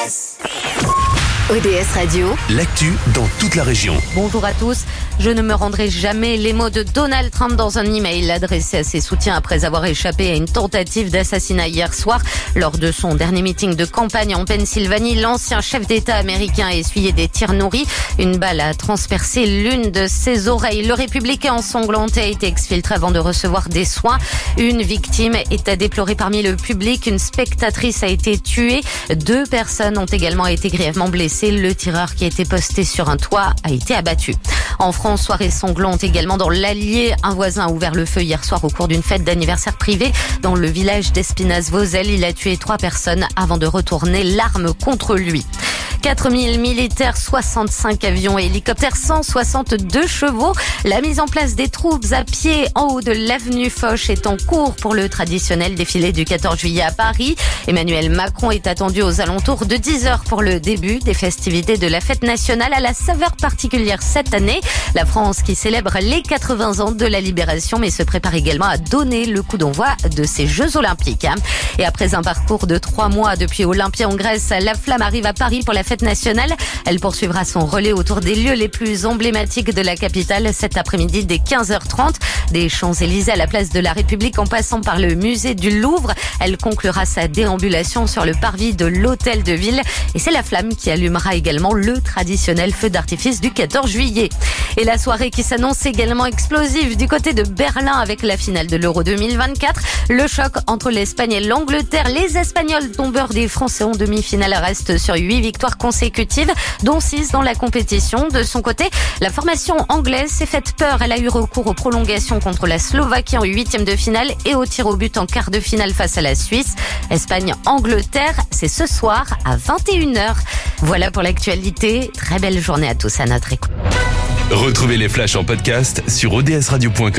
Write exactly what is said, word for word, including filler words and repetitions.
O D S Radio, l'actu dans toute la région. Bonjour à tous. Je ne me rendrai jamais, les mots de Donald Trump dans un email adressé à ses soutiens après avoir échappé à une tentative d'assassinat hier soir. Lors de son dernier meeting de campagne en Pennsylvanie, l'ancien chef d'État américain a essuyé des tirs nourris. Une balle a transpercé l'une de ses oreilles. Le républicain ensanglanté a été exfiltré avant de recevoir des soins. Une victime est à déplorer parmi le public. Une spectatrice a été tuée. Deux personnes ont également été grièvement blessées. Le tireur qui a été posté sur un toit a été abattu. En France, soirée sanglante également dans l'Allier. Un voisin a ouvert le feu hier soir au cours d'une fête d'anniversaire privée dans le village d'Espinasse-Vauzel. Il a tué trois personnes avant de retourner l'arme contre lui. quatre mille militaires, soixante-cinq avions et hélicoptères, cent soixante-deux chevaux. La mise en place des troupes à pied en haut de l'avenue Foch est en cours pour le traditionnel défilé du quatorze juillet à Paris. Emmanuel Macron est attendu aux alentours de dix heures pour le début des festivités de la fête nationale à la saveur particulière cette année. La France qui célèbre les quatre-vingts ans de la libération mais se prépare également à donner le coup d'envoi de ces Jeux Olympiques. Et après un parcours de trois mois depuis Olympia en Grèce, la flamme arrive à Paris pour la fête nationale. Elle poursuivra son relais autour des lieux les plus emblématiques de la capitale cet après-midi dès quinze heures trente. Des Champs-Élysées à la place de la République en passant par le musée du Louvre. Elle conclura sa déambulation sur le parvis de l'Hôtel de Ville. Et c'est la flamme qui allumera également le traditionnel feu d'artifice du quatorze juillet. Et la soirée qui s'annonce également explosive du côté de Berlin avec la finale de l'Euro deux mille vingt-quatre. Le choc entre l'Espagne et l'Angleterre. Les Espagnols tombeurs des Français en demi-finale restent sur huit victoires consécutives, dont six dans la compétition. De son côté, la formation anglaise s'est faite peur. Elle a eu recours aux prolongations contre la Slovaquie en huitième de finale et au tir au but en quart de finale face à la Suisse. Espagne-Angleterre, c'est ce soir à vingt et une heures. Voilà pour l'actualité. Très belle journée à tous à notre écoute. Retrouvez les flashs en podcast sur o d s radio point com.